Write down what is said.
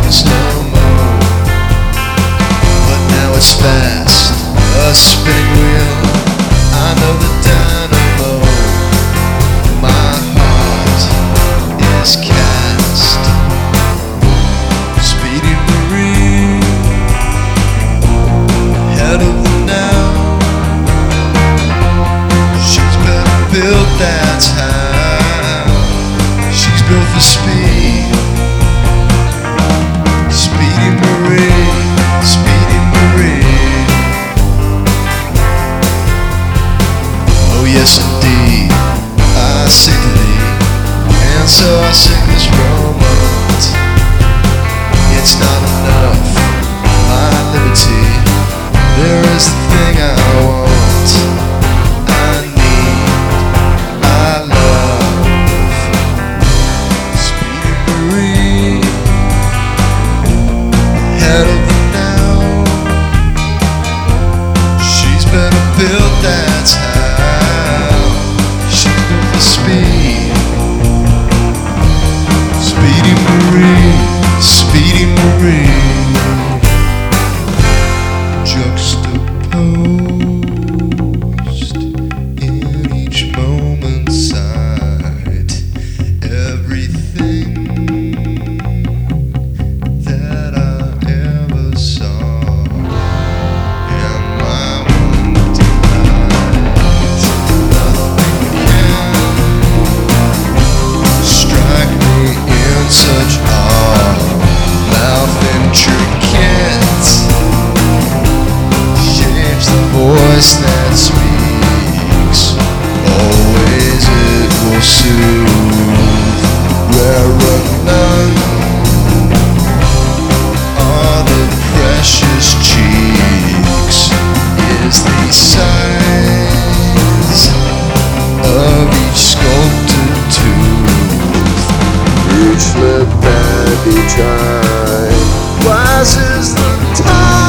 slow mo, but now it's fast, a spinning wheel. I know the dynamo, my heart is cast. Speedy Marie, head of the now. She's better built, that's how. She's built for speed. Speedy Marie, Speedy Marie. Oh yes indeed, I sing to thee, and so I sing this romance. It's not enough, my liberty. There is the thing I want, I need, I love. Speedy Marie, head of the now. She's better built, that's how. She's built for speed. Speedy Marie, Speedy Marie. Juxtaposed in each moment's sight, everything that I ever saw, and my one delight. Nothing can strike me in such awe. Mouth intricate shapes the voice that speaks. Always it will soothe. Where none are the precious cheeks. Is the size of each sculpted tooth. Each lip and each eye rises the tide.